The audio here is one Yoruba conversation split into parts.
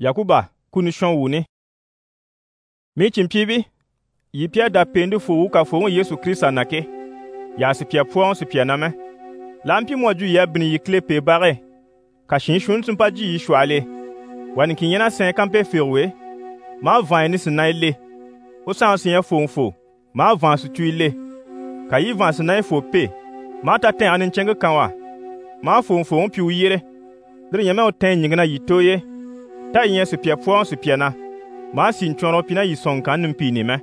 Yakuba kuni shon wuni. Mi chimpibi yi pia da pendu fu ka fu Yesu Krista nake. Ya si pia puan si pia name. Lampi mo ju ya bini yi klepe bare. Ka shin shun sun pa ji yi shwale. Wani kin yana sen kampe ferwe. Ma van ni sinai le. O san sin fo. Ma van su tuile. Ka yi van sinai fo pe. Ma ta ten anin chenga kanwa. Ma fo pi uyire. Dre nyame o ten nyingna yitoye. Ta yin si pia puan si pia na. Ma sin choro pina yi son kan npi ni me.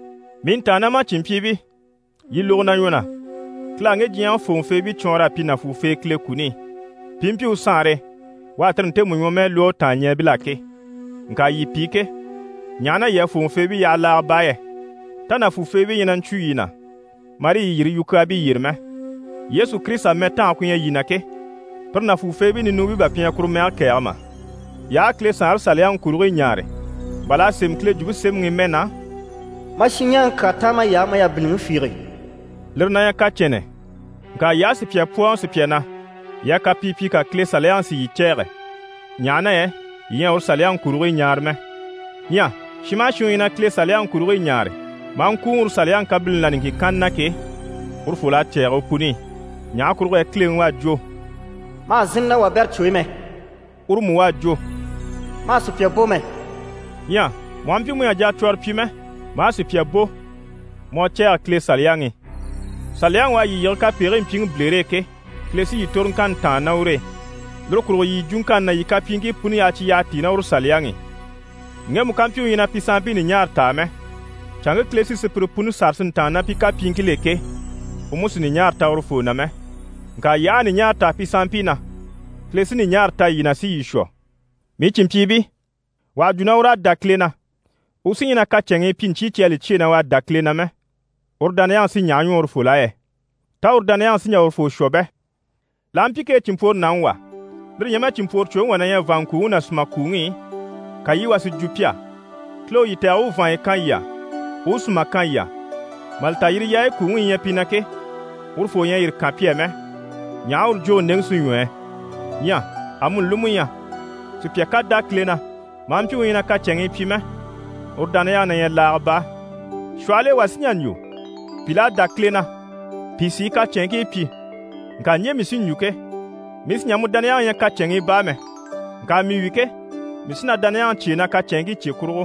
Min ta na ma chimpibi. Yi lo na yona. Kla nge jian fo fe bi chora pina fu fe kle kuni. Pimpi usare. Wa trente munyo me lo ta nya bilake. Nka yi pike. Nyana ye fo fe bi ya la baye. Tana fu fe bi yinan chuyina. Mari yiri yuka bi yirme. Yesu Krista meta akunya yinake. Perna fu fe bi ni nubi ba pia kurme akema. Ya kle sar salyan kurwe nyare. Bala sem kle jubu sem ngimena. Mashinyan katama ya maya bilin fire. Lerna ya kachene. Nka ya si pia puan si pia na. Ya ka pipi ka kle salyan si yichere. Nyana ye, yen or salyan kurwe nyarme. Nya, shima shuyina kle salyan kurwe nyare. Man kungur salyan kabil na ninki kannake. Urfula chere puni. Nya kurwe kle nwa jo. Ma zinna wa ber chuime. Urmu wa jo. Ma su pia bome. Nya, mwampi mu ya ja twar pime. Ma si pia bo. Mo chere kle salyangi. Salyan wa yi yelka pere mping blereke. Klesi yi torn kan ta naure. Lokuro yi junkan na yi kapingi puni ya chi ya ti na ur salyangi. Nge mu kampiu yina pisampi ni nyar ta me. Change klesi se punu sarsin ta na pika pingi leke. Umusi ni nyar ta ur fu na me. Nka ya ni nyar ta pisampi na. Klesi ni nyar ta yina si yisho. Mi chimpibi. Wa juna ura dakle na. Usi yina ka chenge pinchi cheli chi na wa dakle na me. Urdane yang si nyanyu ur fu la ye. Ta urdane yang si nya ur fu shobe. Lampi ke chimpor nanwa. Dri nyama chimpor chwe wana ya vanku na smakungi. Kayi wasi jupia. Klo yite au van kanya. Usma kanya. Malta yiri ya kungi ya pinake. Urfo ya yir kapie me. Nya ur jo neng sunywe. Nya, amun lumuya. Supia ka daklena. Mampi wina ka chengi pime. Urdane ya na ya larba. Shwale wasinyanyo. Pila daklena. Pisi ka chengi pi. Nka nye misi nyuke. Misi nyamu dane ya ka chengi ba me. Nka mi wike. Misi na dane ya chena ka chengi chekuro.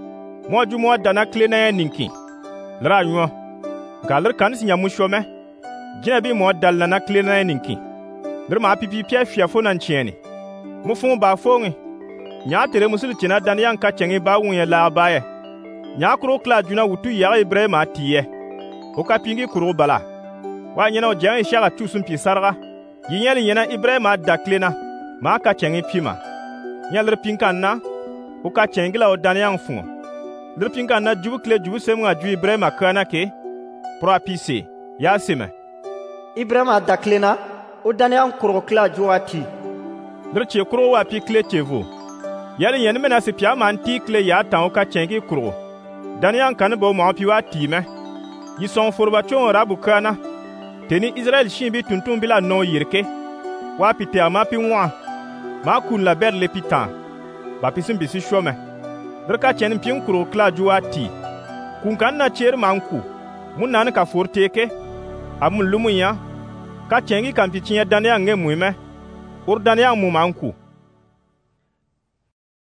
Mwa ju mwa dana kle na ya ninki. Lra nywa. Nka lir kanisi nyamu shome. Jina bi mwa dal na kle na ya ninki. Lir ma pipi pia fiafo na ncheni. Mufung ba fongi. Nya tere musul chena dane ya ka chengi ba wunye la baye. Nya kuro kla juna wutu ya Ibrahima tiye. Oka pingi kuro bala. Wa nyena o jeng ishaka tusum pi sarga. Yinyeli nyena Ibrahima daklena. Ma ka chengi pima. Nyalir pinkan na. Uka chengila o daniyang fungo. Lir pinkan na jubu kle jubu semu a ju Ibrahima kana ke. Pro apise. Ya seme. Ibrahima daklena. O daniyang kuro kla juati. Lir che kuro wa pi kle chevo. Yali yen mena si pia man ti kle ya tan uka chengi kuro. Daniyang kan bo ma pi wa ti me. Yison forba chon rabu kana. Teni Israel shimbi tuntun bila no yirke. Wa pite ama pi nwa. Ma kun la ber le pitan. Ba pisim bisi shome. Drka chen pin kuro kla juwa ti. Kun kan na cher manku. Mun nan ka forteke. Amun lumunya. Ka chengi kan pichinya dane ange muime. Ur dane ang mu manku.